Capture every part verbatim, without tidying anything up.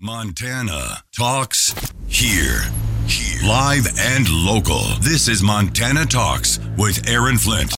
Montana Talks here. Here. Live and local. This is Montana Talks with Aaron Flint.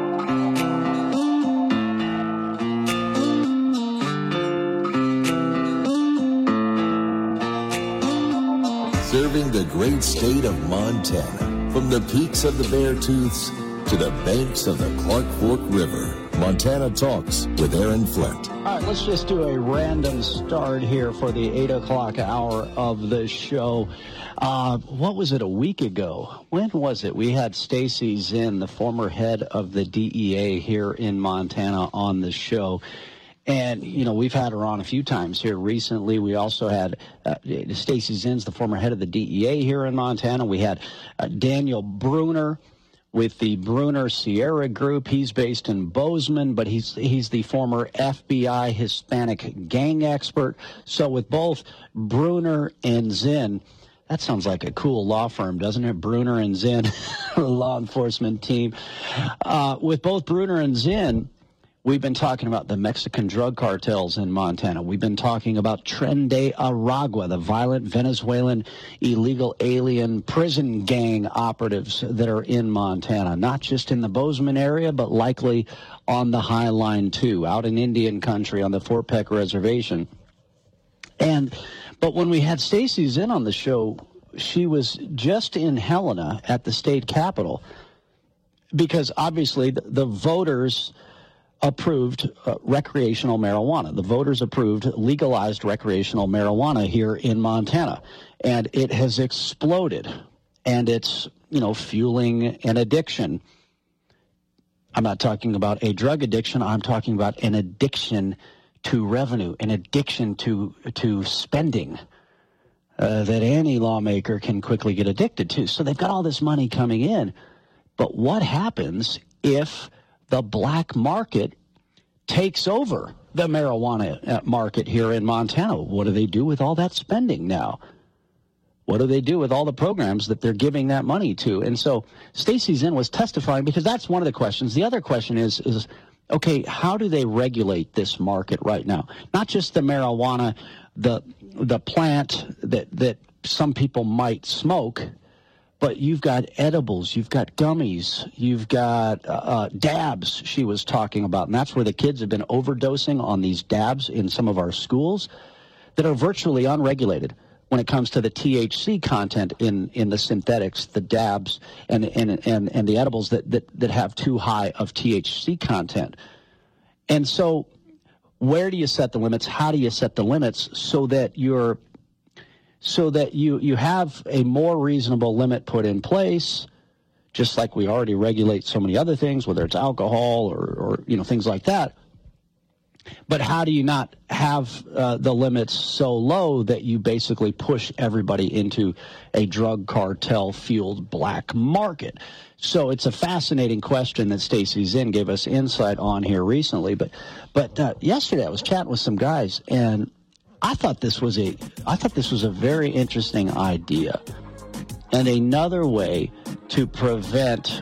Serving the great state of Montana, from the peaks of the Beartooths to the banks of the Clark Fork River. Montana Talks with Aaron Flint. All right, let's just do a random start here for the eight o'clock hour of the show. Uh, what was it, a week ago? When was it? We had Stacy Zinn, the former head of the D E A here in Montana, on the show. And, you know, we've had her on a few times here recently. We also had uh, Stacy Zinn's the former head of the D E A here in Montana. We had uh, Daniel Bruner with the Bruner Sierra Group. He's based in Bozeman, but he's he's the former F B I Hispanic gang expert. So with both Bruner and Zinn, that sounds like a cool law firm, doesn't it? Bruner and Zinn, law enforcement team. Uh, with both Bruner and Zinn, we've been talking about the Mexican drug cartels in Montana. We've been talking about Tren de Aragua, the violent Venezuelan illegal alien prison gang operatives that are in Montana, not just in the Bozeman area, but likely on the High Line too, out in Indian country on the Fort Peck Reservation. And but when we had Stacy Zinn on the show, she was just in Helena at the state capitol because obviously the, the voters approved uh, recreational marijuana. The voters approved legalized recreational marijuana here in Montana, and it has exploded, and it's, you know, fueling an addiction. I'm not talking about a drug addiction. I'm talking about an addiction to revenue, an addiction to to spending uh, that any lawmaker can quickly get addicted to. So they've got all this money coming in, but what happens if the black market takes over the marijuana market here in Montana? What do they do with all that spending now? What do they do with all the programs that they're giving that money to? And so Stacy Zinn was testifying because that's one of the questions. The other question is, is okay, how do they regulate this market right now? Not just the marijuana, the the plant that, that some people might smoke, but you've got edibles, you've got gummies, you've got uh, dabs she was talking about. And that's where the kids have been overdosing on these dabs in some of our schools that are virtually unregulated when it comes to the T H C content in, in the synthetics, the dabs, and and, and, and the edibles that, that, that have too high of T H C content. And so where do you set the limits? How do you set the limits so that you're so that you, you have a more reasonable limit put in place, just like we already regulate so many other things, whether it's alcohol or, or you know, things like that. But how do you not have uh, the limits so low that you basically push everybody into a drug cartel-fueled black market? So it's a fascinating question that Stacy Zinn gave us insight on here recently. But, but uh, yesterday I was chatting with some guys, and I thought this was a I thought this was a very interesting idea and another way to prevent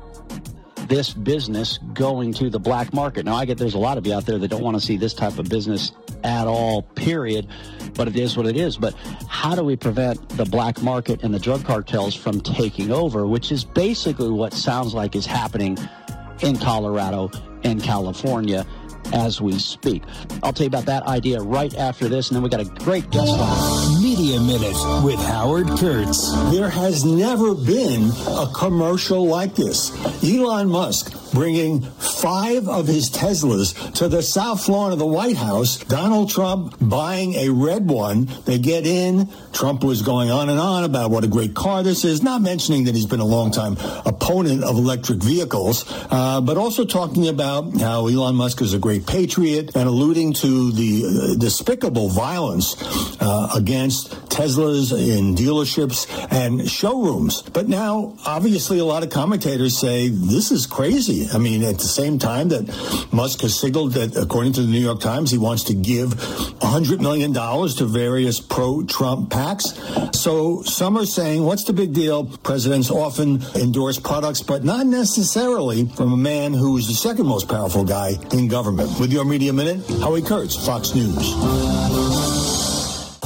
this business going to the black market. Now, I get there's a lot of you out there that don't want to see this type of business at all, period, but it is what it is. But how do we prevent the black market and the drug cartels from taking over, which is basically what sounds like is happening in Colorado and California as we speak. I'll tell you about that idea right after this, and then we got a great guest on. Media Minute with Howard Kurtz. There has never been a commercial like this. Elon Musk bringing five of his Teslas to the south lawn of the White House. Donald Trump buying a red one. They get in. Trump was going on and on about what a great car this is, not mentioning that he's been a longtime opponent of electric vehicles, uh, but also talking about how Elon Musk is a great patriot and alluding to the uh, despicable violence uh, against Teslas in dealerships and showrooms. But now, obviously, a lot of commentators say this is crazy. I mean, at the same time that Musk has signaled that, according to the New York Times, he wants to give one hundred million dollars to various pro-Trump PACs. So some are saying, what's the big deal? Presidents often endorse products, but not necessarily from a man who is the second most powerful guy in government. With your Media Minute, Howie Kurtz, Fox News.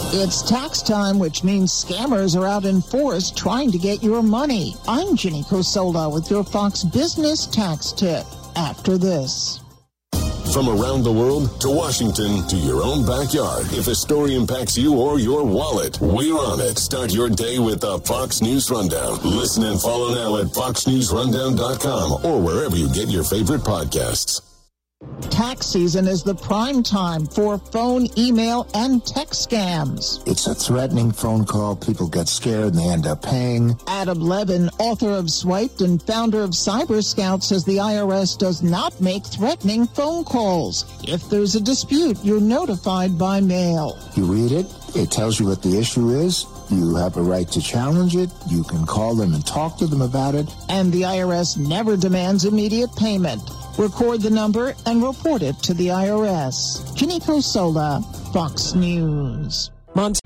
It's tax time, which means scammers are out in force trying to get your money. I'm Ginny Cosola with your Fox Business Tax Tip after this. From around the world to Washington to your own backyard. If a story impacts you or your wallet, we're on it. Start your day with the Fox News Rundown. Listen and follow now at fox news rundown dot com or wherever you get your favorite podcasts. Tax season is the prime time for phone, email, and text scams. It's a threatening phone call. People get scared and they end up paying. Adam Levin, author of Swiped and founder of Cyber Scout, says the I R S does not make threatening phone calls. If there's a dispute, you're notified by mail. You read it. It tells you what the issue is. You have a right to challenge it. You can call them and talk to them about it. And the I R S never demands immediate payment. Record the number and report it to the I R S. Ginny Cosola, Fox News. Mont-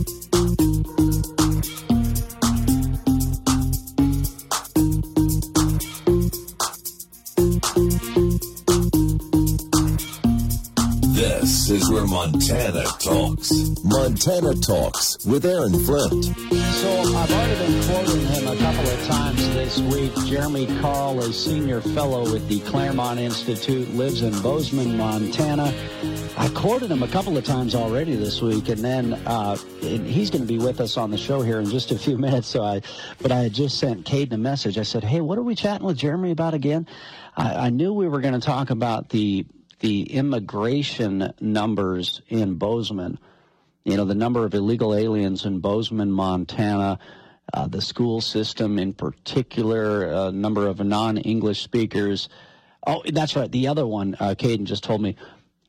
This is where Montana talks. Montana Talks with Aaron Flint. So I've already been quoting him a couple of times this week. Jeremy Carl, a senior fellow with the Claremont Institute, lives in Bozeman, Montana. I quoted him a couple of times already this week, and then uh, and he's going to be with us on the show here in just a few minutes. So I, but I had just sent Caden a message. I said, "Hey, what are we chatting with Jeremy about again?" I, I knew we were going to talk about the the immigration numbers in Bozeman. You know, the number of illegal aliens in Bozeman, Montana, uh, the school system in particular, a uh, number of non-English speakers. Oh, that's right. The other one, uh, Caden just told me,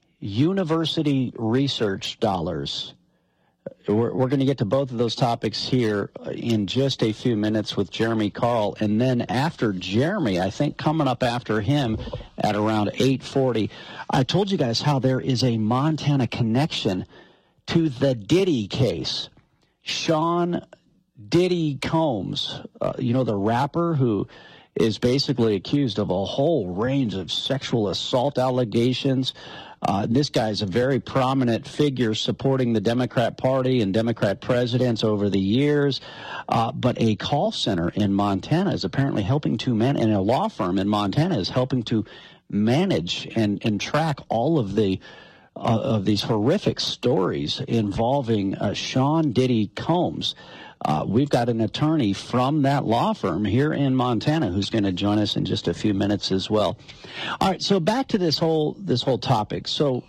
university research dollars. We're, we're going to get to both of those topics here in just a few minutes with Jeremy Carl. And then after Jeremy, I think coming up after him at around eight forty, I told you guys how there is a Montana connection to the Diddy case. Sean Diddy Combs, uh, you know, the rapper who is basically accused of a whole range of sexual assault allegations. Uh, this guy's a very prominent figure supporting the Democrat Party and Democrat presidents over the years. Uh, but a call center in Montana is apparently helping to man, and a law firm in Montana is helping to manage and, and track all of the uh, of these horrific stories involving uh, Sean Diddy Combs. Uh, we've got an attorney from that law firm here in Montana who's going to join us in just a few minutes as well. All right, so back to this whole this whole topic. So,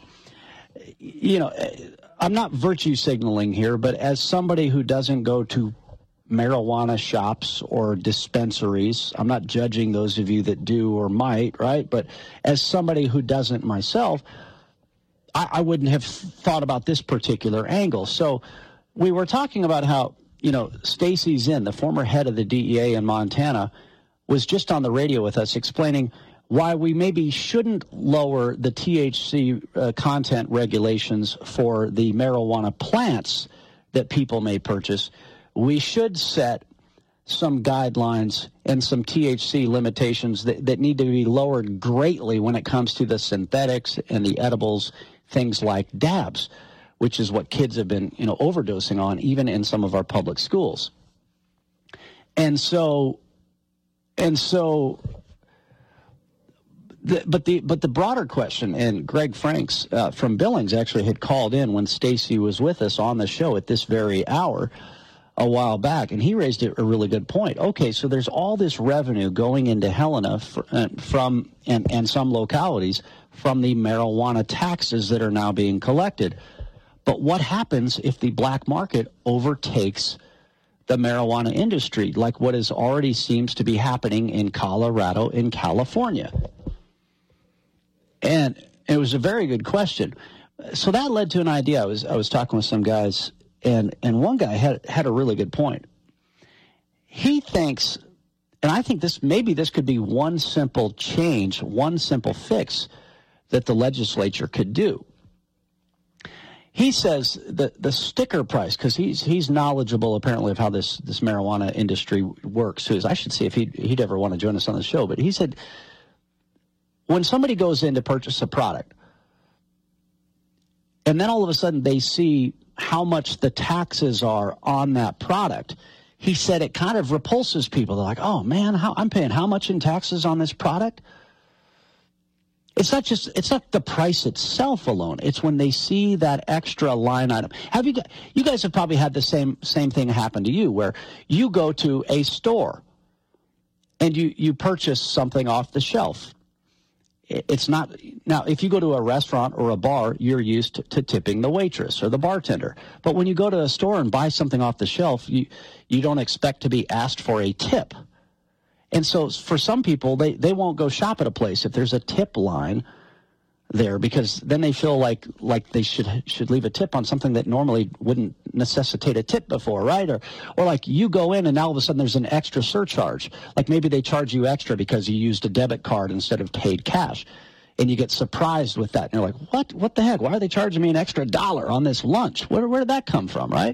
you know, I'm not virtue signaling here, but as somebody who doesn't go to marijuana shops or dispensaries, I'm not judging those of you that do or might, right? But as somebody who doesn't myself, I, I wouldn't have thought about this particular angle. So we were talking about how, you know, Stacy Zinn, the former head of the D E A in Montana, was just on the radio with us explaining why we maybe shouldn't lower the T H C uh, content regulations for the marijuana plants that people may purchase. We should set some guidelines and some T H C limitations that, that need to be lowered greatly when it comes to the synthetics and the edibles, things like dabs, which is what kids have been, you know, overdosing on, even in some of our public schools. And so, and so, the, but the but the broader question, and Greg Franks uh, from Billings actually had called in when Stacy was with us on the show at this very hour a while back, and he raised a really good point. Okay, so there's all this revenue going into Helena for, uh, from and, and some localities from the marijuana taxes that are now being collected. But what happens if the black market overtakes the marijuana industry, like what is already seems to be happening in Colorado and California? And it was a very good question. So that led to an idea. I was I was talking with some guys, and, and one guy had had a really good point. He thinks, and I think this maybe this could be one simple change, one simple fix that the legislature could do. He says that the sticker price, because he's he's knowledgeable apparently of how this, this marijuana industry works. So I should see if he'd, he'd ever want to join us on the show. But he said when somebody goes in to purchase a product, and then all of a sudden they see how much the taxes are on that product, he said it kind of repulses people. They're like, oh, man, how, I'm paying how much in taxes on this product? It's not just, it's not the price itself alone. It's when they see that extra line item. Have you, you guys have probably had the same same thing happen to you, where you go to a store and you, you purchase something off the shelf. It's not, now, if you go to a restaurant or a bar, you're used to, to tipping the waitress or the bartender. But when you go to a store and buy something off the shelf, you, you don't expect to be asked for a tip. And so for some people, they, they won't go shop at a place if there's a tip line there, because then they feel like like they should should leave a tip on something that normally wouldn't necessitate a tip before, right? Or or like you go in and now all of a sudden there's an extra surcharge. Like maybe they charge you extra because you used a debit card instead of paid cash. And you get surprised with that. And you're like, what? What the heck? Why are they charging me an extra dollar on this lunch? Where, where did that come from, right?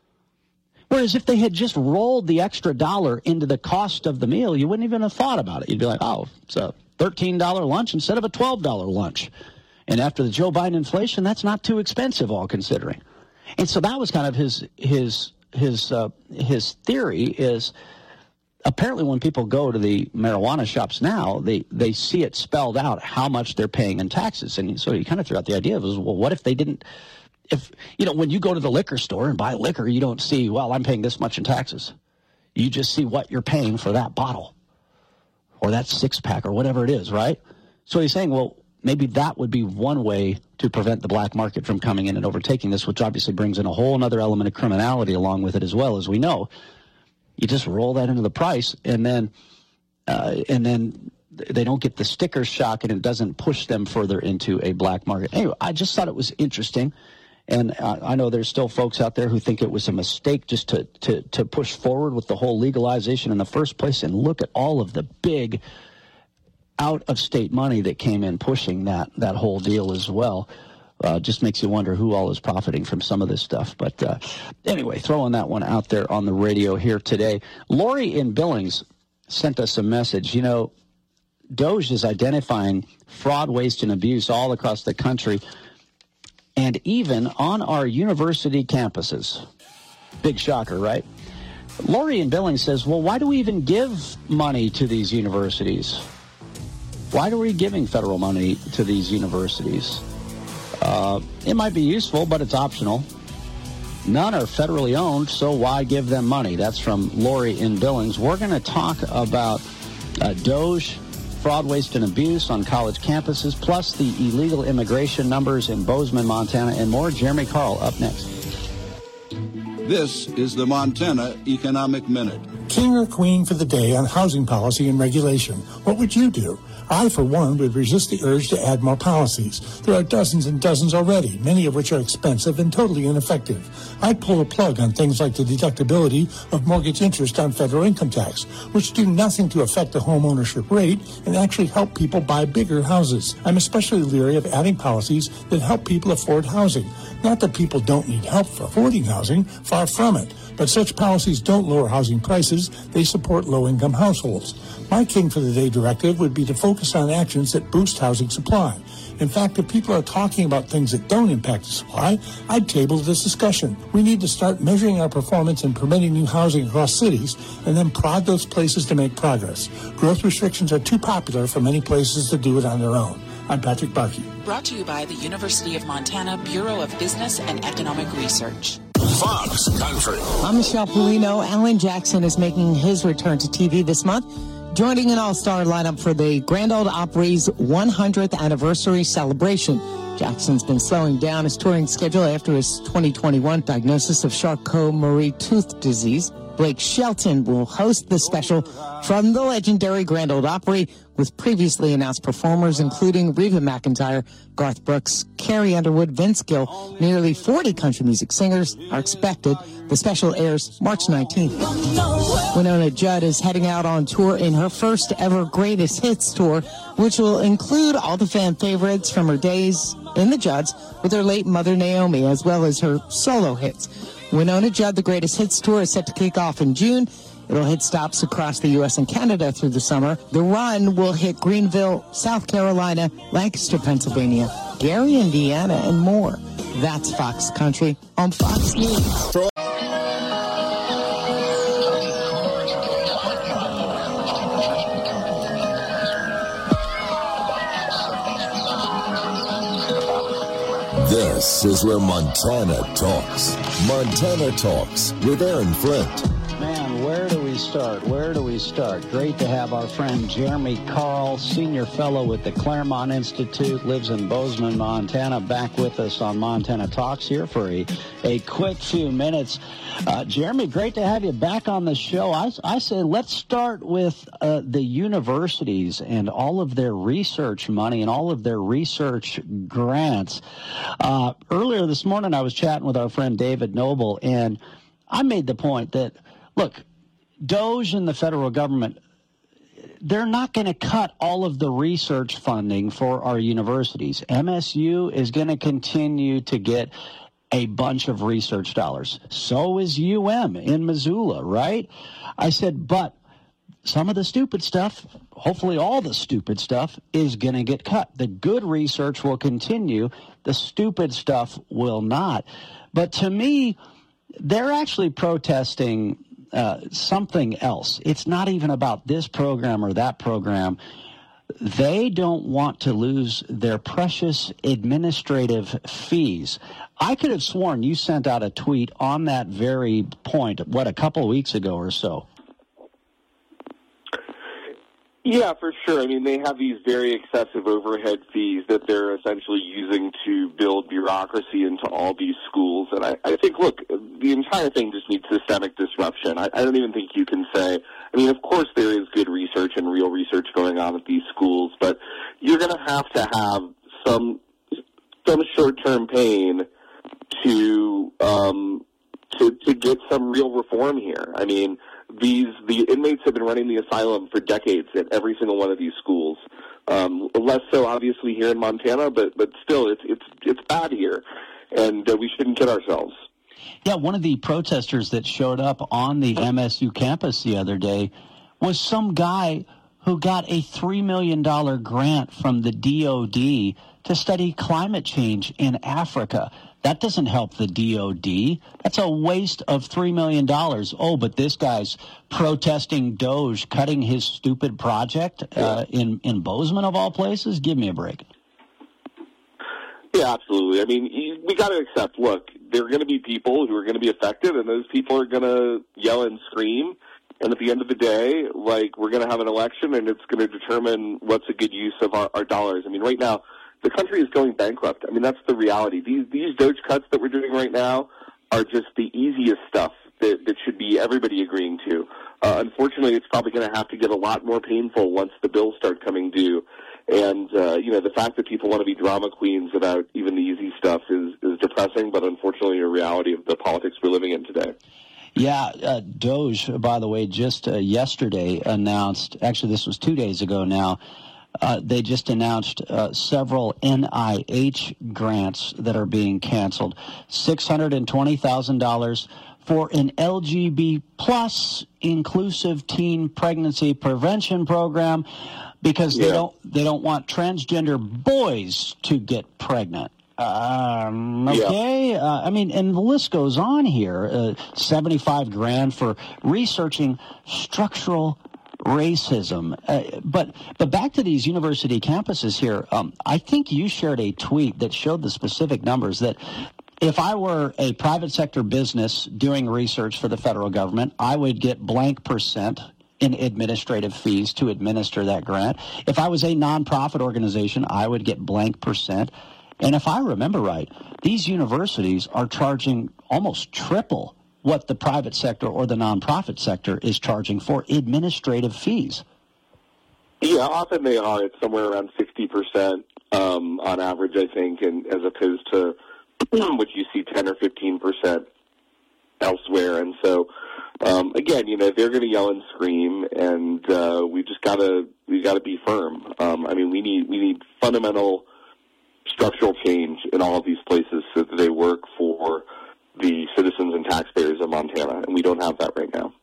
Whereas if they had just rolled the extra dollar into the cost of the meal, you wouldn't even have thought about it. You'd be like, oh, it's a thirteen dollar lunch instead of a twelve dollar lunch. And after the Joe Biden inflation, that's not too expensive, all considering. And so that was kind of his his his uh, his theory is apparently when people go to the marijuana shops now, they, they see it spelled out how much they're paying in taxes. And so he kind of threw out the idea of, well, what if they didn't? If, you know, when you go to the liquor store and buy liquor, you don't see, well, I'm paying this much in taxes. You just see what you're paying for that bottle or that six-pack or whatever it is, right? So he's saying, well, maybe that would be one way to prevent the black market from coming in and overtaking this, which obviously brings in a whole other element of criminality along with it as well, as we know. You just roll that into the price, and then uh, and then they don't get the sticker shock, and it doesn't push them further into a black market. Anyway, I just thought it was interesting. And uh, I know there's still folks out there who think it was a mistake just to, to, to push forward with the whole legalization in the first place. And look at all of the big out-of-state money that came in pushing that, that whole deal as well. Uh, just makes you wonder who all is profiting from some of this stuff. But uh, anyway, throwing that one out there on the radio here today. Lori in Billings sent us a message. You know, DOJ is identifying fraud, waste, and abuse all across the country, and even on our university campuses. Big shocker, right? Lori in Billings says, well, why do we even give money to these universities? Why are we giving federal money to these universities? Uh, it might be useful, but it's optional. None are federally owned, so why give them money? That's from Lori in Billings. We're going to talk about uh, DOJ, fraud, waste, and abuse on college campuses, plus the illegal immigration numbers in Bozeman, Montana, and more. Jeremy Carl up next. This is the Montana Economic Minute. King or queen for the day on housing policy and regulation. What would you do? I, for one, would resist the urge to add more policies. There are dozens and dozens already, many of which are expensive and totally ineffective. I'd pull a plug on things like the deductibility of mortgage interest on federal income tax, which do nothing to affect the home ownership rate and actually help people buy bigger houses. I'm especially leery of adding policies that help people afford housing. Not that people don't need help for affording housing, far from it. But such policies don't lower housing prices, they support low-income households. My King for the Day directive would be to focus on actions that boost housing supply. In fact, if people are talking about things that don't impact the supply, I'd table this discussion. We need to start measuring our performance in permitting new housing across cities and then prod those places to make progress. Growth restrictions are too popular for many places to do it on their own. I'm Patrick Barkey. Brought to you by the University of Montana Bureau of Business and Economic Research. Fox Country. I'm Michelle Polino. Alan Jackson is making his return to T V this month, joining an all-star lineup for the Grand Ole Opry's one hundredth anniversary celebration. Jackson's been slowing down his touring schedule after his twenty twenty-one diagnosis of Charcot-Marie-Tooth disease. Blake Shelton will host the special from the legendary Grand Ole Opry with previously announced performers including Reba McEntire, Garth Brooks, Carrie Underwood, Vince Gill. Nearly forty country music singers are expected. The special airs March nineteenth. Winona Judd is heading out on tour in her first ever Greatest Hits tour, which will include all the fan favorites from her days in the Judds with her late mother Naomi, as well as her solo hits. Winona Judd, the Greatest Hits tour, is set to kick off in June It'll hit stops across the U S and Canada through the summer. The run will hit Greenville, South Carolina, Lancaster, Pennsylvania, Gary, Indiana, and more. That's Fox Country on Fox News. This is where Montana talks. Montana Talks with Aaron Flint. Man, where do we start? Where do we start? Great to have our friend Jeremy Carl, senior fellow with the Claremont Institute, lives in Bozeman, Montana, back with us on Montana Talks here for a, a quick few minutes. Uh, Jeremy, great to have you back on the show. I, I say let's start with uh, the universities and all of their research money and all of their research grants. Uh, earlier this morning, I was chatting with our friend David Noble, and I made the point that, look, DOGE and the federal government, they're not going to cut all of the research funding for our universities. M S U is going to continue to get a bunch of research dollars. So is U M in Missoula, right? I said, but some of the stupid stuff, hopefully all the stupid stuff, is going to get cut. The good research will continue. The stupid stuff will not. But to me, they're actually protesting uh, something else. It's not even about this program or that program. They don't want to lose their precious administrative fees. I could have sworn you sent out a tweet on that very point, what, a couple of weeks ago or so. Yeah, for sure. I mean, they have these very excessive overhead fees that they're essentially using to build bureaucracy into all these schools. And I, I think, look, the entire thing just needs systemic disruption. I, I don't even think you can say, I mean, of course there is good research and real research going on at these schools, but you're going to have to have some some short-term pain to um, to to get some real reform here. I mean, These the inmates have been running the asylum for decades at every single one of these schools. Um, less so, obviously, here in Montana, but but still, it's it's it's bad here, and uh, we shouldn't kid ourselves. Yeah, one of the protesters that showed up on the M S U campus the other day was some guy who got a three million dollars grant from the D O D to study climate change in Africa. That doesn't help the D O D. That's a waste of three million dollars. Oh, but this guy's protesting DOGE, cutting his stupid project uh, in, in Bozeman, of all places? Give me a break. Yeah, absolutely. I mean, we got to accept, look, there are going to be people who are going to be affected, and those people are going to yell and scream. And at the end of the day, like, we're going to have an election, and it's going to determine what's a good use of our, our dollars. I mean, right now, the country is going bankrupt. I mean, that's the reality. These these DOGE cuts that we're doing right now are just the easiest stuff that, that should be everybody agreeing to. Uh, unfortunately, it's probably going to have to get a lot more painful once the bills start coming due. And, uh, you know, the fact that people want to be drama queens about even the easy stuff is, is depressing, but unfortunately a reality of the politics we're living in today. Yeah, uh, DOGE, by the way, just uh, yesterday announced, actually this was two days ago now, Uh, they just announced uh, several N I H grants that are being canceled. six hundred twenty thousand dollars for an L G B T plus inclusive teen pregnancy prevention program because they yeah. don't they don't want transgender boys to get pregnant. Um, okay. Yeah. Uh, I mean, and the list goes on here. Uh, seventy-five grand for researching structural racism. Uh, but but back to these university campuses here, um, I think you shared a tweet that showed the specific numbers that if I were a private sector business doing research for the federal government, I would get blank percent in administrative fees to administer that grant. If I was a nonprofit organization, I would get blank percent. And if I remember right, these universities are charging almost triple what the private sector or the nonprofit sector is charging for administrative fees. Yeah, often they are. It's somewhere around sixty percent um, on average, I think, and as opposed to what you see ten or fifteen percent elsewhere. And so, um, again, you know, they're going to yell and scream, and uh, we just got to we got to be firm. Um, I mean, we need we need fundamental structural change in all of these places so that they work for the citizens and taxpayers of Montana, and we don't have that right now.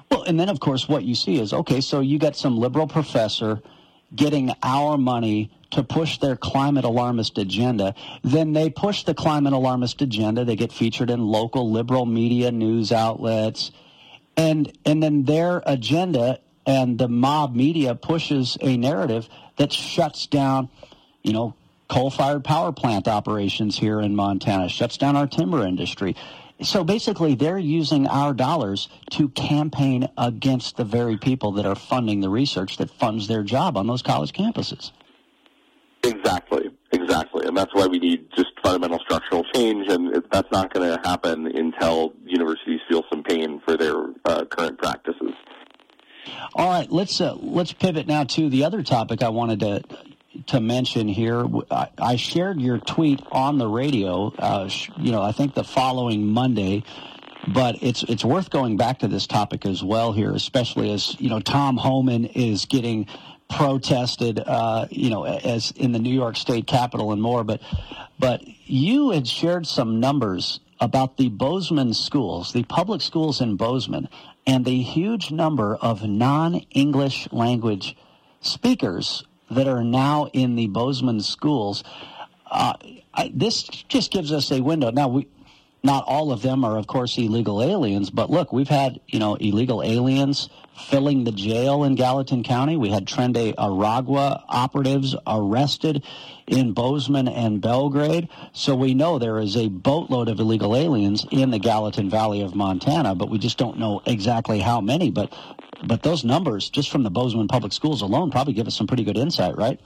Well, and then, of course, what you see is, okay, so you got some liberal professor getting our money to push their climate alarmist agenda. Then they push the climate alarmist agenda. They get featured in local liberal media news outlets. And and then their agenda and the mob media pushes a narrative that shuts down, you know, coal-fired power plant operations here in Montana, shuts down our timber industry. So basically, they're using our dollars to campaign against the very people that are funding the research that funds their job on those college campuses. Exactly, exactly. And that's why we need just fundamental structural change, and that's not going to happen until universities feel some pain for their uh, current practices. All right, let's uh, let's pivot now to the other topic I wanted to to mention here. I, I shared your tweet on the radio, uh, sh- you know, I think the following Monday, but it's it's worth going back to this topic as well here, especially as, you know, Tom Homan is getting protested, uh, you know, as in the New York State Capitol and more. But but you had shared some numbers about the Bozeman schools, the public schools in Bozeman, and the huge number of non-English language speakers that are now in the Bozeman schools. Uh, I, this just gives us a window. Now, we, not all of them are, of course, illegal aliens, but look, we've had, you know, illegal aliens filling the jail in Gallatin County. We had Trende Aragua operatives arrested in Bozeman and Belgrade. So we know there is a boatload of illegal aliens in the Gallatin Valley of Montana, but we just don't know exactly how many. But but those numbers, just from the Bozeman Public Schools alone, probably give us some pretty good insight, right?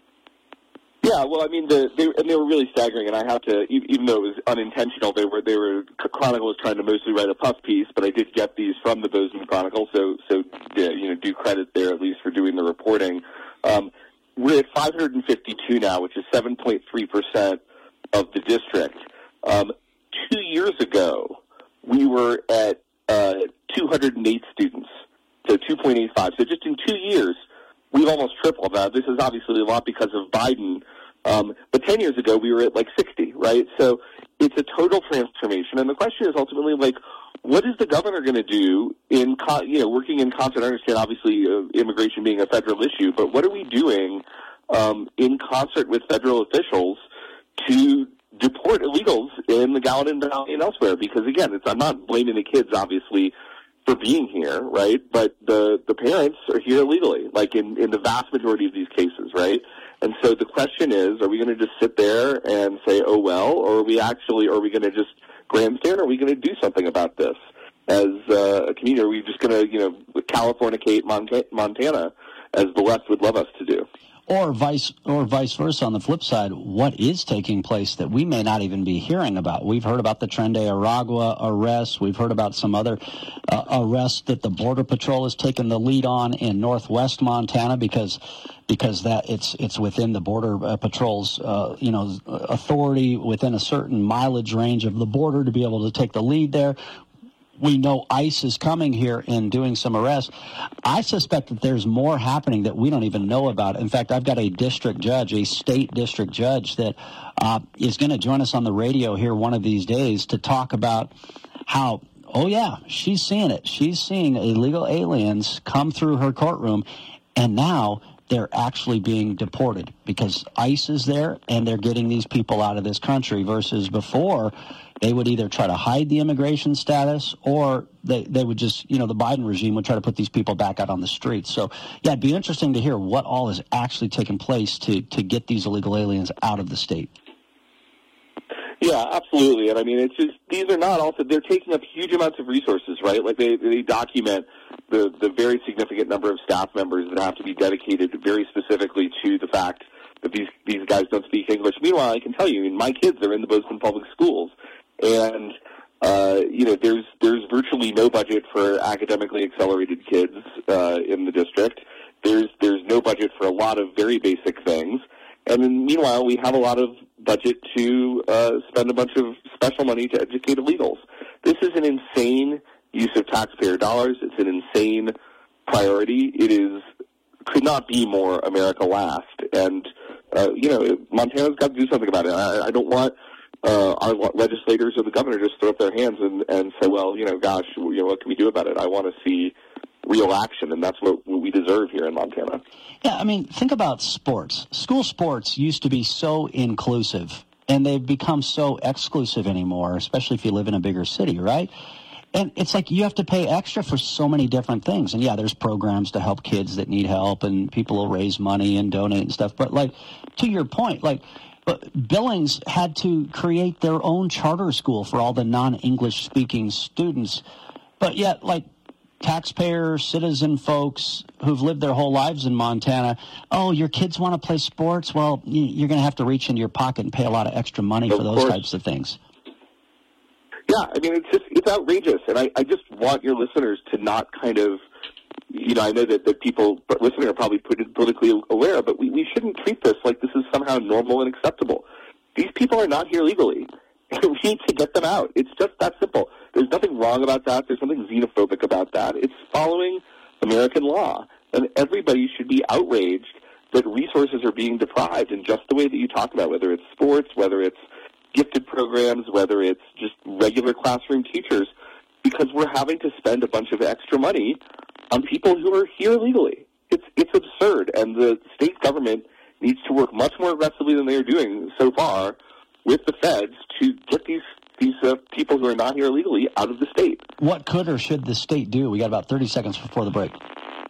Yeah, well, I mean, the, they and they were really staggering, and I have to, even though it was unintentional, they were they were Chronicle was trying to mostly write a puff piece, but I did get these from the Bozeman Chronicle, so so you know, do credit there at least for doing the reporting. Um, we're at five hundred fifty-two now, which is seven point three percent of the district. Um, two years ago, we were at uh, two hundred eight students, so two point eight five. So just in two years, we've almost tripled that. This is obviously a lot because of Biden. Um, but ten years ago, we were at like sixty, right? So it's a total transformation. And the question is ultimately, like, what is the governor going to do in, co- you know, working in concert? I understand, obviously, uh, immigration being a federal issue, but what are we doing um, in concert with federal officials to deport illegals in the Gallatin Valley and elsewhere? Because, again, it's, I'm not blaming the kids, obviously, for being here, right? But the, the parents are here illegally, like in, in the vast majority of these cases, right? And so the question is, are we going to just sit there and say, oh, well, or are we actually, or are we going to just grandstand, or are we going to do something about this as uh, a community? Are we just going to, you know, Californicate Montana, as the left would love us to do? Or vice or vice versa on the flip side, what is taking place that we may not even be hearing about? We've heard about the Trende Aragua arrests. We've heard about some other uh, arrests that the Border Patrol has taken the lead on in northwest Montana because because that it's it's within the Border uh, Patrol's uh, you know authority within a certain mileage range of the border to be able to take the lead there. We know ICE is coming here and doing some arrests. I suspect that there's more happening that we don't even know about. In fact, I've got a district judge, a state district judge, that uh, is going to join us on the radio here one of these days to talk about how, oh, yeah, she's seeing it. She's seeing illegal aliens come through her courtroom, and now they're actually being deported because ICE is there and they're getting these people out of this country versus before they would either try to hide the immigration status or they, they would just, you know, the Biden regime would try to put these people back out on the streets. So, yeah, it'd be interesting to hear what all is actually taking place to, to get these illegal aliens out of the state. Yeah, absolutely. And I mean, it's just, these are not also, they're taking up huge amounts of resources, right? Like they, they document the, the very significant number of staff members that have to be dedicated very specifically to the fact that these, these guys don't speak English. Meanwhile, I can tell you, I mean, my kids are in the Bozeman Public Schools. And, uh, you know, there's there's virtually no budget for academically accelerated kids uh, in the district. There's there's no budget for a lot of very basic things. And then, meanwhile, we have a lot of budget to uh, spend a bunch of special money to educate illegals. This is an insane use of taxpayer dollars. It's an insane priority. It is could not be more America last. And, uh, you know, Montana's got to do something about it. I, I don't want Uh, our legislators or the governor just throw up their hands and, and say, well, you know, gosh, you know, what can we do about it? I want to see real action, and that's what, what we deserve here in Montana. Yeah, I mean, think about sports. School sports used to be so inclusive, and they've become so exclusive anymore, especially if you live in a bigger city, right? And it's like you have to pay extra for so many different things. And, yeah, there's programs to help kids that need help, and people will raise money and donate and stuff. But, like, to your point, like, Billings had to create their own charter school for all the non-English speaking students. But yet, like, taxpayer, citizen folks who've lived their whole lives in Montana, oh, your kids want to play sports? Well, you're going to have to reach into your pocket and pay a lot of extra money for those types of things. Yeah, I mean, it's just, it's outrageous. And I, I just want your listeners to not kind of, you know, I know that, that people listening are probably politically aware, but we, we shouldn't treat this like this is somehow normal and acceptable. These people are not here legally. We need to get them out. It's just that simple. There's nothing wrong about that. There's nothing xenophobic about that. It's following American law. And everybody should be outraged that resources are being deprived in just the way that you talk about, whether it's sports, whether it's gifted programs, whether it's just regular classroom teachers, because we're having to spend a bunch of extra money on people who are here legally. It's it's absurd, and the state government needs to work much more aggressively than they are doing so far with the feds to get these these uh, people who are not here legally out of the state. What could or should the state do? We got about thirty seconds before the break.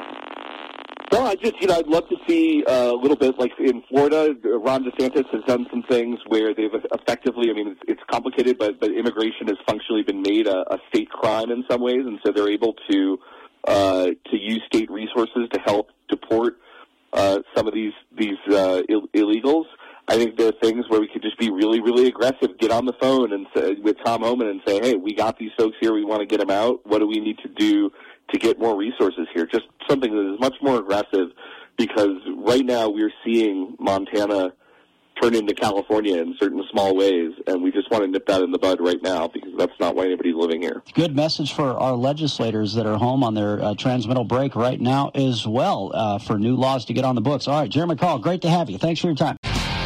Well, I just, you know, I'd love to see uh, a little bit, like in Florida, Ron DeSantis has done some things where they've effectively, I mean, it's, it's complicated, but, but immigration has functionally been made a, a state crime in some ways, and so they're able to uh, to use state resources to help deport uh, some of these these uh, Ill- illegals. I think there are things where we could just be really, really aggressive, get on the phone and say, with Tom Homan and say, hey, we got these folks here, we want to get them out. What do we need to do to get more resources here? Just something that is much more aggressive, because right now we're seeing Montana turn into California in certain small ways, and we just want to nip that in the bud right now, because that's not why anybody's living here. Good message for our legislators that are home on their uh, transmittal break right now as well, uh, for new laws to get on the books. All right, Jeremy McCall, great to have you. Thanks for your time.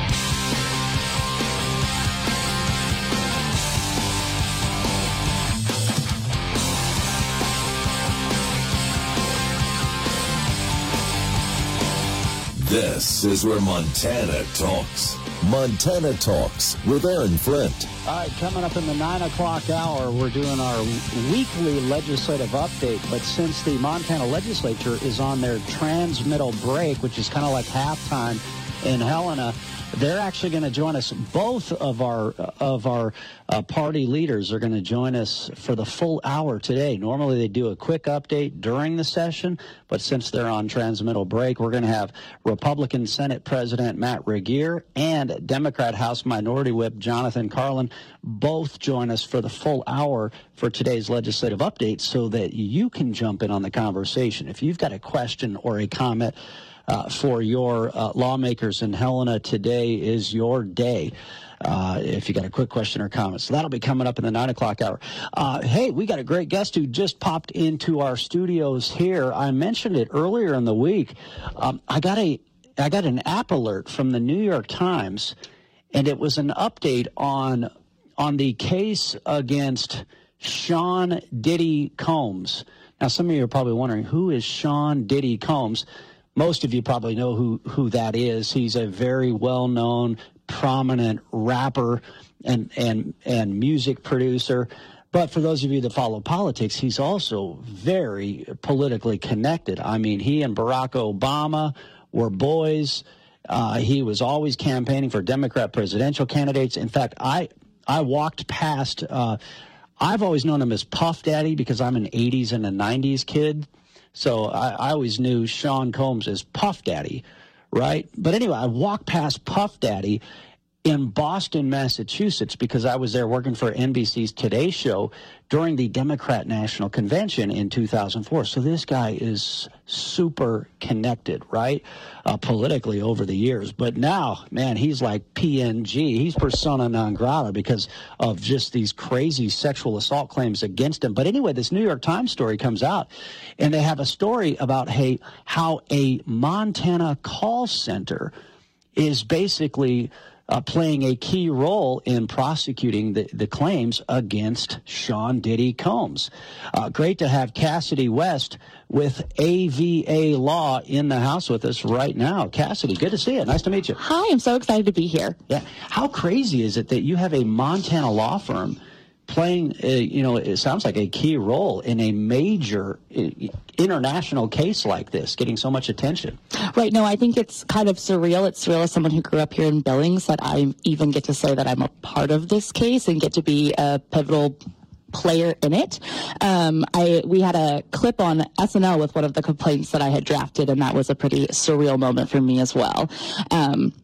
This is where Montana talks. Montana Talks with Aaron Flint. All right, coming up in the nine o'clock hour, we're doing our weekly legislative update. But since the Montana legislature is on their transmittal break, which is kind of like halftime in Helena, they're actually going to join us. Both of our of our uh, party leaders are going to join us for the full hour today. Normally they do a quick update during the session, but since they're on transmittal break, we're going to have Republican Senate President Matt Regier and Democrat House Minority Whip Jonathan Carlin both join us for the full hour for today's legislative update, so that you can jump in on the conversation. If you've got a question or a comment Uh, for your uh, lawmakers in Helena, today is your day. Uh, if you got a quick question or comment. So that'll be coming up in the nine o'clock hour. Uh, hey, we got a great guest who just popped into our studios here. I mentioned it earlier in the week. Um, I got a, I got an app alert from the New York Times, and it was an update on, on the case against Sean Diddy Combs. Now, some of you are probably wondering, who is Sean Diddy Combs? Most of you probably know who, who that is. He's a very well-known, prominent rapper and, and, and music producer. But for those of you that follow politics, he's also very politically connected. I mean, he and Barack Obama were boys. Uh, he was always campaigning for Democrat presidential candidates. In fact, I I walked past, uh, I've always known him as Puff Daddy because I'm an eighties and a nineties kid. So I, I always knew Sean Combs as Puff Daddy, right? But anyway, I walked past Puff Daddy in Boston, Massachusetts, because I was there working for N B C's Today Show during the Democrat National Convention in two thousand four. So this guy is super connected, right, uh, politically over the years. But now, man, he's like P N G. He's persona non grata because of just these crazy sexual assault claims against him. But anyway, this New York Times story comes out, and they have a story about, hey, how a Montana call center is basically uh, playing a key role in prosecuting the, the claims against Sean Diddy Combs. Uh, great to have Cassidy West with A V A Law in the house with us right now. Cassidy, good to see you. Nice to meet you. Hi, I'm so excited to be here. Yeah. How crazy is it that you have a Montana law firm playing, uh, you know, it sounds like a key role in a major uh, international case like this, getting so much attention? Right. No, I think it's kind of surreal. It's surreal as someone who grew up here in Billings that I even get to say that I'm a part of this case and get to be a pivotal player in it. Um, I we had a clip on S N L with one of the complaints that I had drafted, and that was a pretty surreal moment for me as well. Um,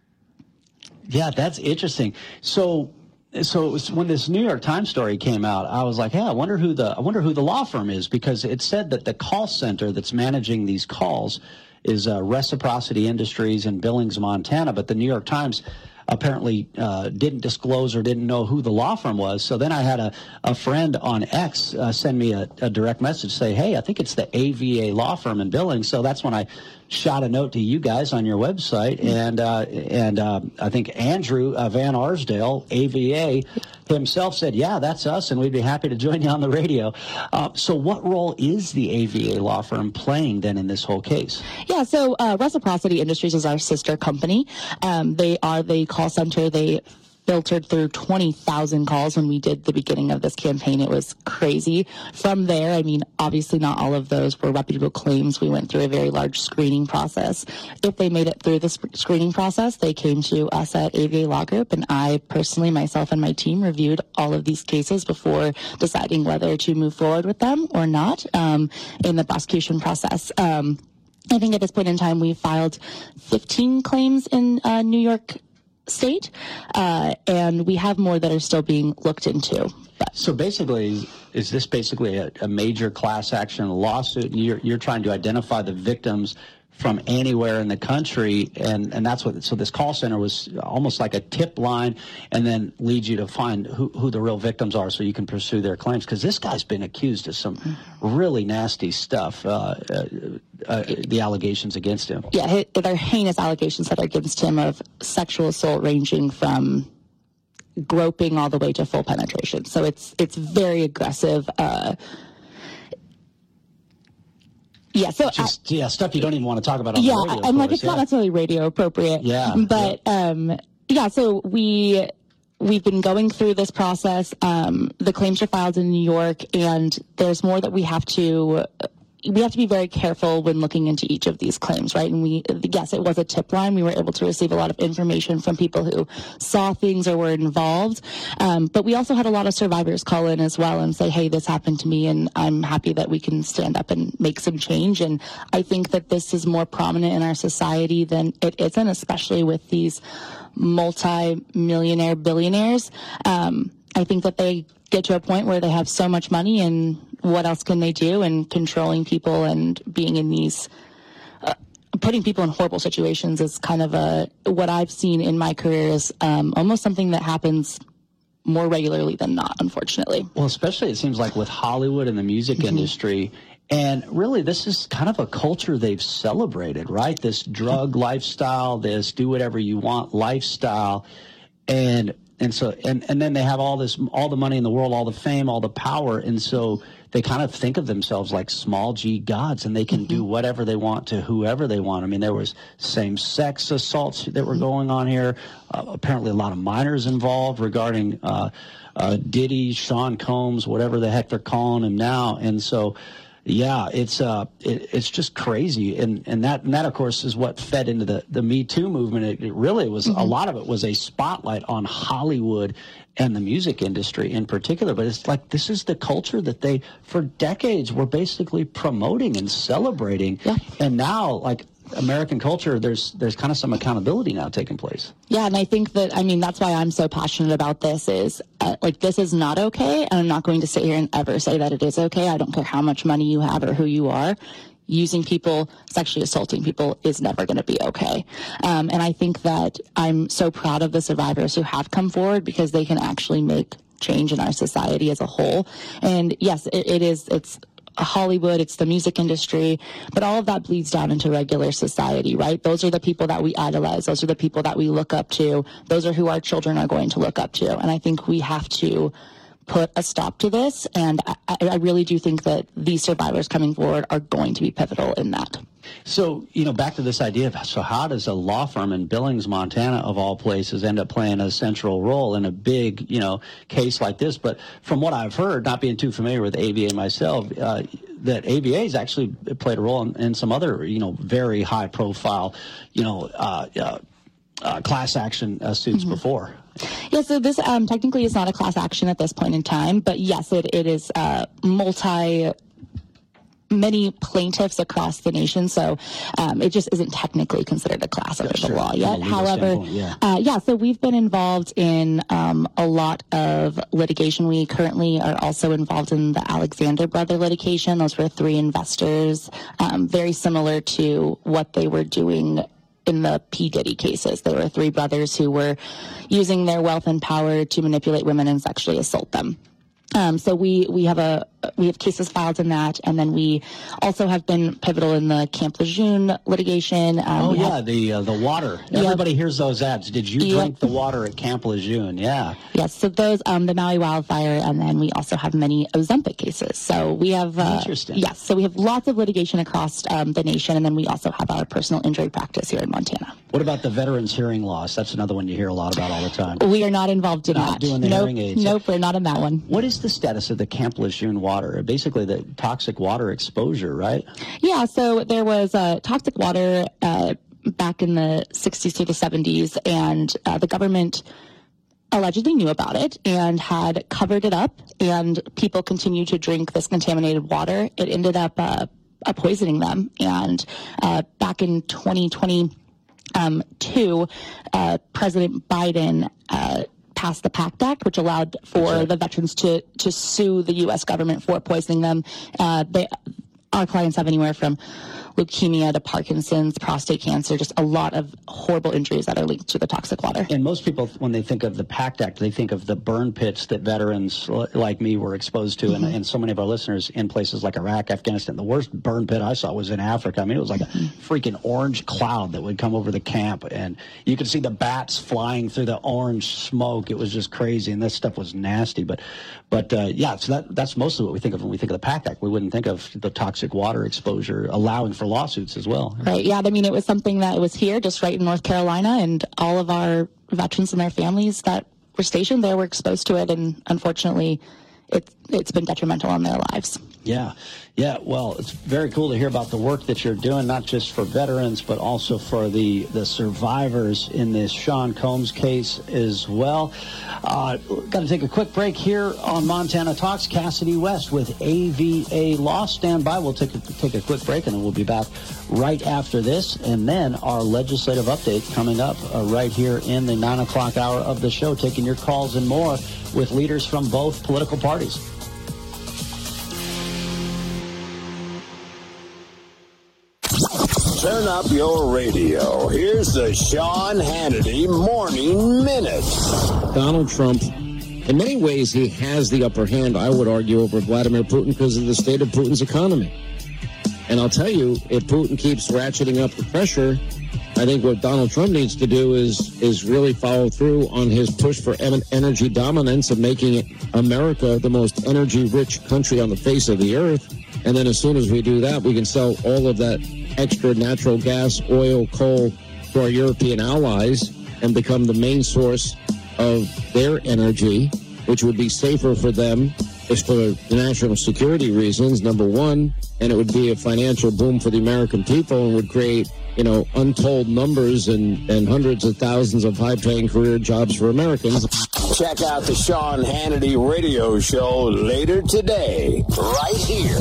yeah, that's interesting. So. So it was when this New York Times story came out, I was like, "Hey, I wonder who the I wonder who the law firm is," because it said that the call center that's managing these calls is uh, Reciprocity Industries in Billings, Montana. But the New York Times apparently uh, didn't disclose or didn't know who the law firm was. So then I had a, a friend on X uh, send me a, a direct message, say, "Hey, I think it's the A V A law firm in Billings." So that's when I shot a note to you guys on your website, and uh, and uh, I think Andrew uh, Van Arsdale, A V A, himself said, "Yeah, that's us, and we'd be happy to join you on the radio." Uh, so what role is the A V A law firm playing then in this whole case? Yeah, so uh, Reciprocity Industries is our sister company. Um, they are the call center. They filtered through twenty thousand calls when we did the beginning of this campaign. It was crazy. From there, I mean, obviously not all of those were reputable claims. We went through a very large screening process. If they made it through the sp- screening process, they came to us at A V A Law Group, and I personally, myself and my team, reviewed all of these cases before deciding whether to move forward with them or not um, in the prosecution process. Um, I think at this point in time, we filed fifteen claims in uh, New York State, uh, and we have more that are still being looked into. But. So basically, is this basically a, a major class action lawsuit? You're, you're trying to identify the victims from anywhere in the country, and, and that's what, so this call center was almost like a tip line, and then leads you to find who, who the real victims are so you can pursue their claims, because this guy's been accused of some really nasty stuff, uh, uh, uh, the allegations against him. Yeah, they're heinous allegations that are against him of sexual assault ranging from groping all the way to full penetration. So it's it's very aggressive. Uh, Yeah, so just I, yeah, stuff you don't even want to talk about on yeah, the radio. I'm like, it's yeah. not necessarily radio appropriate. Yeah, but yeah. um, yeah. So we we've been going through this process. Um, the claims are filed in New York, and there's more that we have to. We have to be very careful when looking into each of these claims, right? And we, yes, it was a tip line. We were able to receive a lot of information from people who saw things or were involved. Um, but we also had a lot of survivors call in as well and say, hey, this happened to me, and I'm happy that we can stand up and make some change. And I think that this is more prominent in our society than it isn't, especially with these multi-millionaire billionaires. Um, I think that they get to a point where they have so much money, and what else can they do? And controlling people and being in these, uh, putting people in horrible situations is kind of a, what I've seen in my career is um, almost something that happens more regularly than not, unfortunately. Well, especially it seems like with Hollywood and the music mm-hmm. industry. And really, this is kind of a culture they've celebrated, right? This drug lifestyle, this do whatever you want lifestyle. And And so, and, and then they have all this, all the money in the world, all the fame, all the power. And so they kind of think of themselves like small G gods, and they can mm-hmm. do whatever they want to whoever they want. I mean, there was same-sex assaults that were going on here. Uh, apparently a lot of minors involved regarding uh, uh, Diddy, Sean Combs, whatever the heck they're calling him now. And so, yeah, it's uh, it, it's just crazy, and and that and that of course is what fed into the the Me Too movement. It, it really was mm-hmm. a lot of it was a spotlight on Hollywood and the music industry in particular. But it's like this is the culture that they for decades were basically promoting and celebrating, yeah. and now like American culture, there's there's kind of some accountability now taking place. Yeah, and I think that, I mean, that's why I'm so passionate about this is, uh, like, this is not okay, and I'm not going to sit here and ever say that it is okay. I don't care how much money you have or who you are. Using people, sexually assaulting people is never going to be okay. Um, and I think that I'm so proud of the survivors who have come forward because they can actually make change in our society as a whole. And yes, it, it is, it's Hollywood, it's the music industry, but all of that bleeds down into regular society, right? Those are the people that we idolize. Those are the people that we look up to. Those are who our children are going to look up to. And I think we have to put a stop to this. And I, I really do think that these survivors coming forward are going to be pivotal in that. So, you know, back to this idea of, so how does a law firm in Billings, Montana, of all places, end up playing a central role in a big, you know, case like this? But from what I've heard, not being too familiar with A V A myself, uh, that A V A's actually played a role in, in some other, you know, very high profile, you know, uh, uh, uh, class action uh, suits mm-hmm. before. Yeah, so this um, technically is not a class action at this point in time, but yes, it, it is uh, multi many plaintiffs across the nation, so um, it just isn't technically considered a class under sure. the law yet. However, yeah. Uh, yeah, so we've been involved in um, a lot of litigation. We currently are also involved in the Alexander brother litigation. Those were three investors, um, very similar to what they were doing in the P. Diddy cases. There were three brothers who were using their wealth and power to manipulate women and sexually assault them. Um, so we, we have a we have cases filed in that, and then we also have been pivotal in the Camp Lejeune litigation. Um, oh yeah, have, the uh, the water. Yep. Everybody hears those ads. Did you yep. drink the water at Camp Lejeune? Yeah. Yes. So those um, the Maui wildfire, and then we also have many Ozempic cases. So we have uh, interesting. Yes. So we have lots of litigation across um, the nation, and then we also have our personal injury practice here in Montana. What about the veterans hearing loss? That's another one you hear a lot about all the time. We are not involved in not that. Doing the nope. hearing aids. Nope. We're not in that one. What is the status of the Camp Lejeune water? Basically, the toxic water exposure, right? Yeah, so there was uh, toxic water uh, back in the sixties to the seventies, and uh, the government allegedly knew about it and had covered it up, and people continued to drink this contaminated water. It ended up uh, uh, poisoning them, and uh, back in twenty twenty-two, uh, President Biden uh, passed the PACT Act, which allowed for right. the veterans to, to sue the U S government for poisoning them. Uh, they, our clients have anywhere from leukemia to Parkinson's, prostate cancer, just a lot of horrible injuries that are linked to the toxic water. And most people, when they think of the PACT Act, they think of the burn pits that veterans like me were exposed to, mm-hmm. and, and so many of our listeners in places like Iraq, Afghanistan. The worst burn pit I saw was in Africa. I mean, it was like mm-hmm. a freaking orange cloud that would come over the camp, and you could see the bats flying through the orange smoke. It was just crazy, and this stuff was nasty. But, but uh, yeah, so that, that's mostly what we think of when we think of the PACT Act. We wouldn't think of the toxic water exposure allowing for lawsuits as well. Right. Yeah. I mean, it was something that was here, just right in North Carolina, and all of our veterans and their families that were stationed there were exposed to it, and unfortunately, it, it's been detrimental on their lives. Yeah. Yeah. Well, it's very cool to hear about the work that you're doing, not just for veterans, but also for the, the survivors in this Sean Combs case as well. Uh, got to take a quick break here on Montana Talks. Cassidy West with A V A Law. Stand by. We'll take a, take a quick break, and then we'll be back right after this. And then our legislative update coming up uh, right here in the nine o'clock hour of the show, taking your calls and more with leaders from both political parties. Turn up your radio. Here's the Sean Hannity Morning Minute. Donald Trump, in many ways, he has the upper hand, I would argue, over Vladimir Putin because of the state of Putin's economy. And I'll tell you, if Putin keeps ratcheting up the pressure, I think what Donald Trump needs to do is is really follow through on his push for energy dominance and making America the most energy-rich country on the face of the earth. And then as soon as we do that, we can sell all of that extra natural gas, oil, coal to our European allies and become the main source of their energy, which would be safer for them just for the national security reasons, number one, and it would be a financial boom for the American people and would create, you know, untold numbers and, and hundreds of thousands of high-paying career jobs for Americans. Check out the Sean Hannity radio show later today, right here.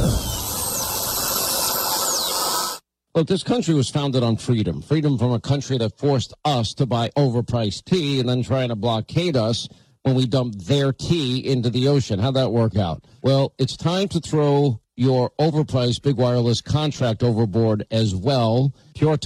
Look, this country was founded on freedom. Freedom from a country that forced us to buy overpriced tea and then trying to blockade us when we dumped their tea into the ocean. How'd that work out? Well, it's time to throw your overpriced big wireless contract overboard as well. Pure Talk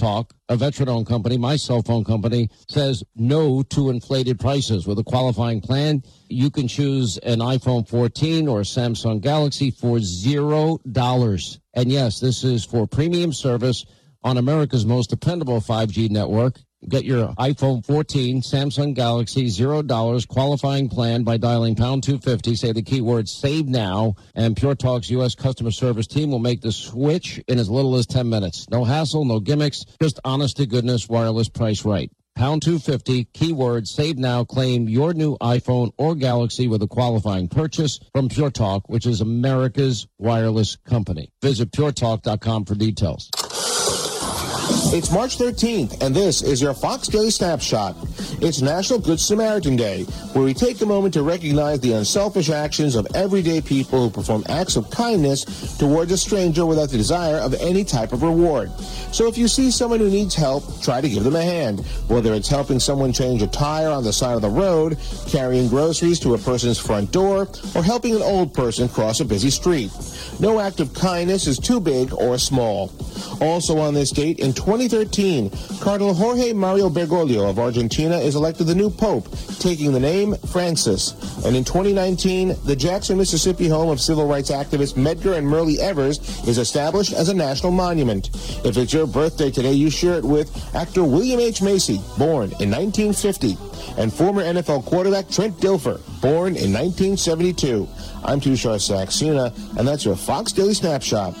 a veteran-owned company, my cell phone company, says no to inflated prices. With a qualifying plan, you can choose an iPhone fourteen or a Samsung Galaxy for zero dollars. And yes, this is for premium service on America's most dependable five G network. Get your iPhone fourteen, Samsung Galaxy, zero dollars qualifying plan by dialing pound two fifty. Say the keyword save now, and Pure Talk's U S customer service team will make the switch in as little as ten minutes. No hassle, no gimmicks, just honest to goodness wireless price right. Pound two fifty, keyword save now, claim your new iPhone or Galaxy with a qualifying purchase from Pure Talk, which is America's wireless company. Visit pure talk dot com for details. It's March thirteenth, and this is your Fox Daily Snapshot. It's National Good Samaritan Day, where we take a moment to recognize the unselfish actions of everyday people who perform acts of kindness towards a stranger without the desire of any type of reward. So if you see someone who needs help, try to give them a hand, whether it's helping someone change a tire on the side of the road, carrying groceries to a person's front door, or helping an old person cross a busy street. No act of kindness is too big or small. Also on this date, in twenty thirteen, Cardinal Jorge Mario Bergoglio of Argentina is elected the new pope, taking the name Francis. And in twenty nineteen, the Jackson, Mississippi home of civil rights activists Medgar and Merle Evers is established as a national monument. If it's your birthday today, you share it with actor William H. Macy, born in nineteen fifty, and former N F L quarterback Trent Dilfer, born in nineteen seventy-two. I'm Tushar Saxena, and that's your Fox Daily Snapshot.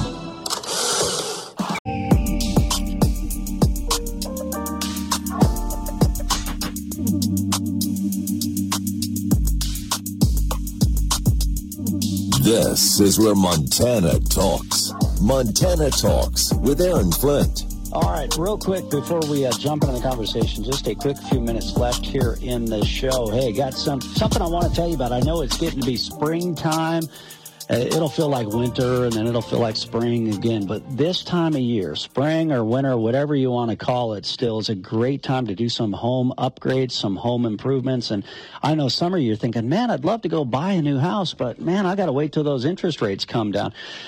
This is where Montana talks. Montana Talks with Aaron Flint. All right, real quick before we uh, jump into the conversation, just a quick few minutes left here in the show. Hey, got some something I want to tell you about. I know it's getting to be springtime. Uh, it'll feel like winter, and then it'll feel like spring again. But this time of year, spring or winter, whatever you want to call it, still is a great time to do some home upgrades, some home improvements. And I know some of you are thinking, man, I'd love to go buy a new house, but, man, I got to wait till those interest rates come down.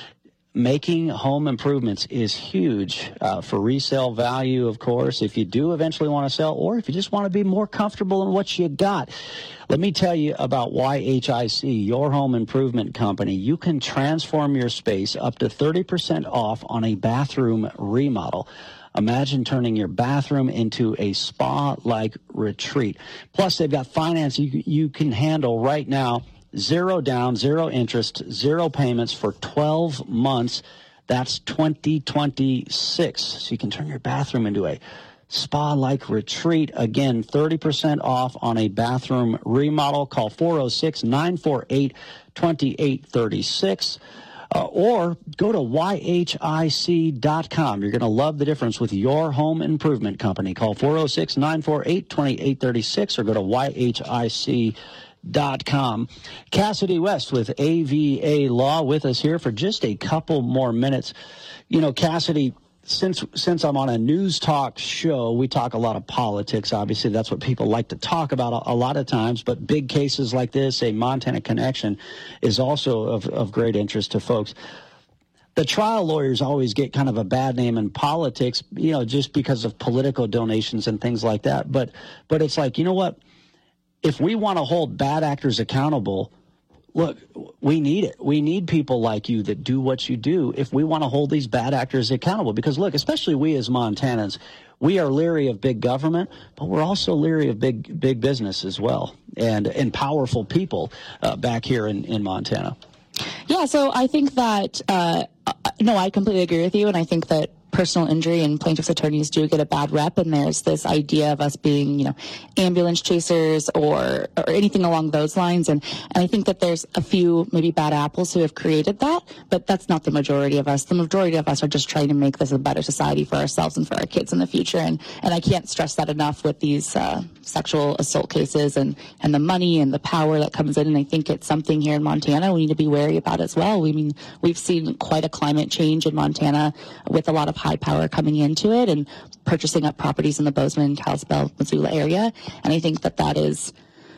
Making home improvements is huge uh, for resale value, of course, if you do eventually want to sell, or if you just want to be more comfortable in what you got. Let me tell you about Y H I C, your home improvement company. You can transform your space up to thirty percent off on a bathroom remodel. Imagine turning your bathroom into a spa-like retreat. Plus, they've got finance you, you can handle right now. Zero down, zero interest, zero payments for twelve months. That's twenty twenty-six. So you can turn your bathroom into a spa-like retreat. Again, thirty percent off on a bathroom remodel. Call four oh six, nine four eight, two eight three six. Uh, or go to Y H I C dot com. You're going to love the difference with your home improvement company. Call four oh six, nine four eight, two eight three six or go to Y H I C dot com. Cassidy West with A V A Law with us here for just a couple more minutes. You know, Cassidy, since since I'm on a news talk show, we talk a lot of politics. Obviously, that's what people like to talk about a, a lot of times. But big cases like this, a Montana Connection, is also of, of great interest to folks. The trial lawyers always get kind of a bad name in politics, you know, just because of political donations and things like that. But but it's like, you know what? If we want to hold bad actors accountable, look, we need it. We need people like you that do what you do if we want to hold these bad actors accountable. Because, look, especially we as Montanans, we are leery of big government, but we're also leery of big big business as well, and, and powerful people uh, back here in, in Montana. Yeah, so I think that, uh, no, I completely agree with you, and I think that personal injury and plaintiff's attorneys do get a bad rep, and there's this idea of us being, you know, ambulance chasers or or anything along those lines. And, and I think that there's a few maybe bad apples who have created that, but that's not the majority of us. The majority of us are just trying to make this a better society for ourselves and for our kids in the future. And, and I can't stress that enough with these uh, sexual assault cases and, and the money and the power that comes in. And I think it's something here in Montana we need to be wary about as well. We mean, we've seen quite a climate change in Montana with a lot of high power coming into it and purchasing up properties in the Bozeman, Kalispell, Missoula area. And I think that that is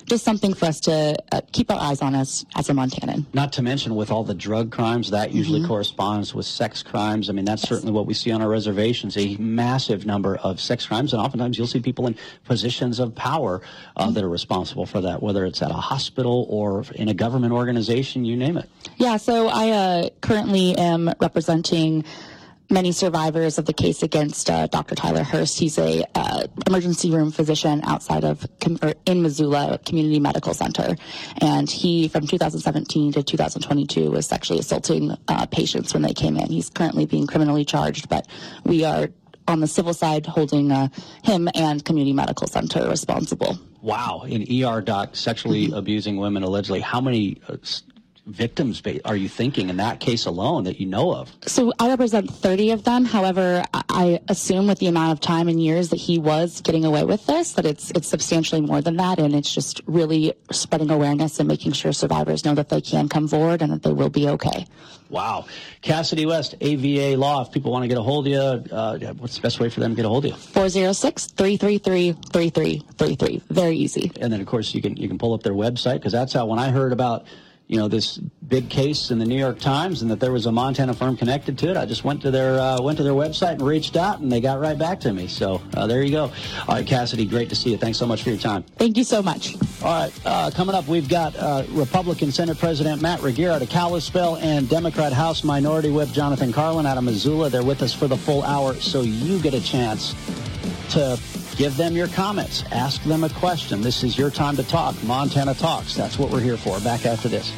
just something for us to uh, keep our eyes on as, as a Montanan. Not to mention with all the drug crimes, that usually mm-hmm. corresponds with sex crimes. I mean, that's yes. certainly what we see on our reservations, a massive number of sex crimes, and oftentimes you'll see people in positions of power uh, mm-hmm. that are responsible for that, whether it's at a hospital or in a government organization, you name it. Yeah, so I uh, currently am representing many survivors of the case against uh, Doctor Tyler Hurst. He's a uh, emergency room physician outside of com- or in Missoula Community Medical Center, and he from two thousand seventeen to two thousand twenty-two was sexually assaulting uh, patients when they came in. He's currently being criminally charged, but we are on the civil side holding uh, him and Community Medical Center responsible. Wow, an E R doc sexually mm-hmm. abusing women allegedly. How many Uh, victims are you thinking in that case alone that you know of? So I represent thirty of them. However, I assume with the amount of time and years that he was getting away with this, that it's it's substantially more than that, and it's just really spreading awareness and making sure survivors know that they can come forward and that they will be okay. Wow. Cassidy West, A V A Law. If people want to get a hold of you, uh, what's the best way for them to get a hold of you? four oh six, three three three, three three three three. Very easy. And then, of course, you can you can pull up their website, because that's how, when I heard about you know, this big case in the New York Times and that there was a Montana firm connected to it, I just went to their uh, went to their website and reached out, and they got right back to me. So uh, there you go. All right, Cassidy, great to see you. Thanks so much for your time. Thank you so much. All right, uh, coming up, we've got uh, Republican Senate President Matt Regier out of Kalispell and Democrat House Minority Whip Jonathan Carlin out of Missoula. They're with us for the full hour, so you get a chance to give them your comments. Ask them a question. This is your time to talk. Montana Talks. That's what we're here for. Back after this.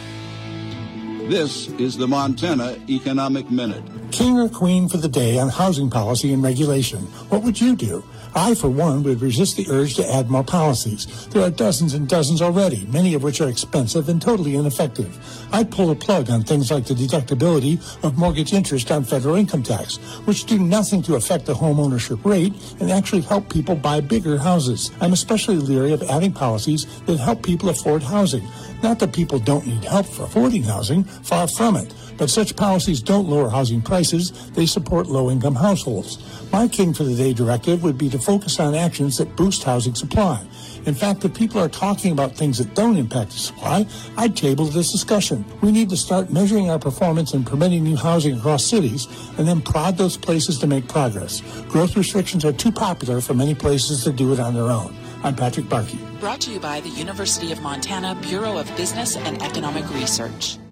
This is the Montana Economic Minute. King or queen for the day on housing policy and regulation. What would you do? I, for one, would resist the urge to add more policies. There are dozens and dozens already, many of which are expensive and totally ineffective. I'd pull a plug on things like the deductibility of mortgage interest on federal income tax, which do nothing to affect the home ownership rate and actually help people buy bigger houses. I'm especially leery of adding policies that help people afford housing. Not that people don't need help for affording housing, far from it. But such policies don't lower housing prices, they support low-income households. My King for the Day directive would be to focus on actions that boost housing supply. In fact, if people are talking about things that don't impact the supply, I'd table this discussion. We need to start measuring our performance in permitting new housing across cities and then prod those places to make progress. Growth restrictions are too popular for many places to do it on their own. I'm Patrick Barkey. Brought to you by the University of Montana Bureau of Business and Economic Research.